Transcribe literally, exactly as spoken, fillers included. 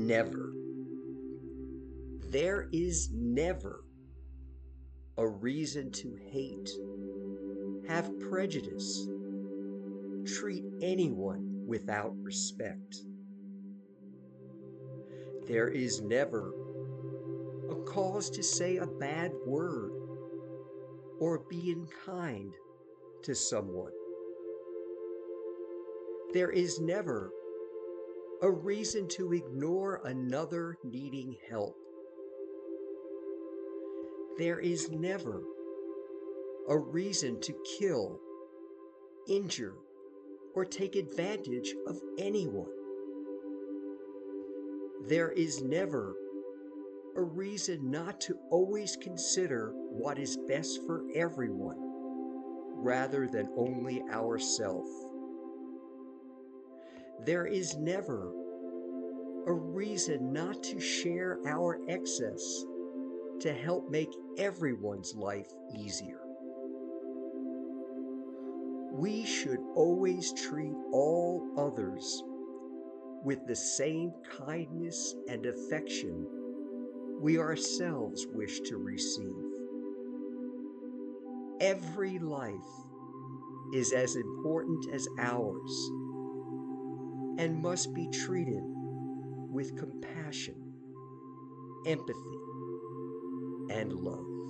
Never. There is never a reason to hate, have prejudice, treat anyone without respect. There is never a cause to say a bad word or be unkind to someone. There is never a reason to ignore another needing help. There is never a reason to kill, injure, or take advantage of anyone. There is never a reason not to always consider what is best for everyone rather than only ourselves. There is never a reason not to share our excess to help make everyone's life easier. We should always treat all others with the same kindness and affection we ourselves wish to receive. Every life is as important as ours and must be treated with compassion, empathy, and love.